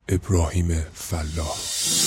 ابراهیم فلاح.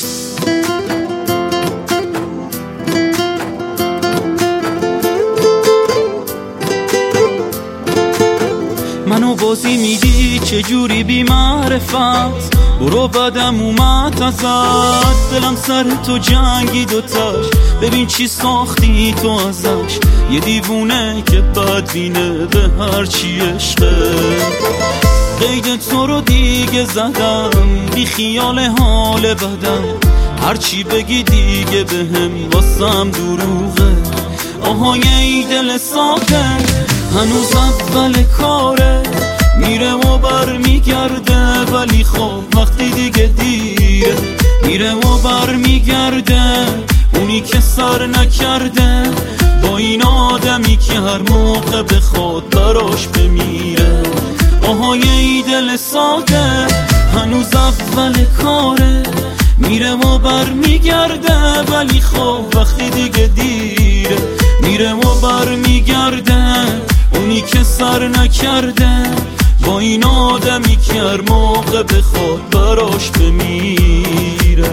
منو بازی میدی چجوری بی معرفت، برو بدم اومد ازت، دلم سر تو جنگی دوتاش، ببین چی ساختی تو ازش، یه دیوونه که بدبینه به هر چی عشقه. قید تو رو دیگه زدم، بی خیال حال بدم، هرچی بگی دیگه بهم واسم دروغه. آهای ای دل ساکن هنوز اول کاره، میره و بر میگرده، ولی خب وقتی دیگه دیره، میره و بر میگرده اونی که سر نکرده، با این آدمی که هر موقع به خود براش بمیره. آهای ای دل ساده هنوز اول کاره، میره و بر میگرده، ولی خب وقتی دیگه دیره، میره و بر میگرده اونی که سر نکرده، با این آدمی که هر موقع به خود براش بمیره.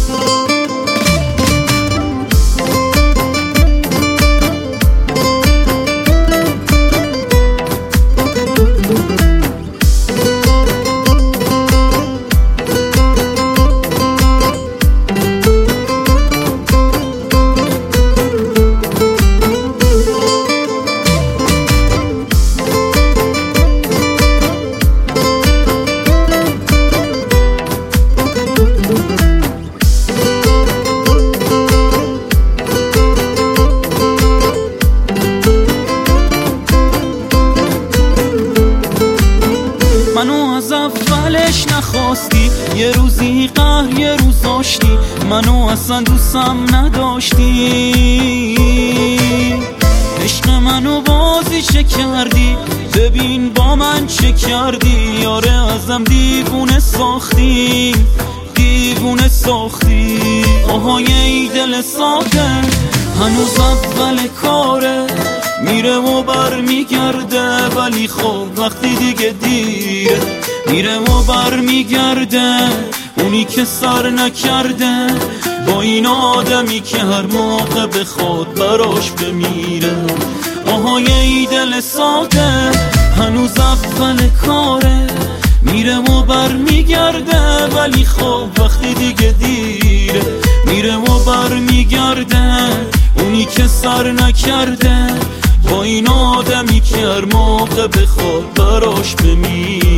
منو از اولش نخواستی، یه روزی قهر یه روز داشتی، منو اصلا دوستم نداشتی، عشق منو بازی چه کردی، ببین با من چه کردی، یاره ازم دیوونه ساختی، دیوونه ساختی. آهای ای دل ساده هنوز اول کاره، میره و بر میگرده، ولی خب وقتی دیگه دیره، میره و بر میگرده اونی که سر نکرده، با این آدمی که هر موقع به خود براش بمیره. آهای ای دل ساده هنوز اول کاره، میره و بر میگرده، ولی خب وقتی دیگه دیره، میره و بر میگرده اونی که سر نکرده، با این آدمی که هر موقع به خود براش بمیره.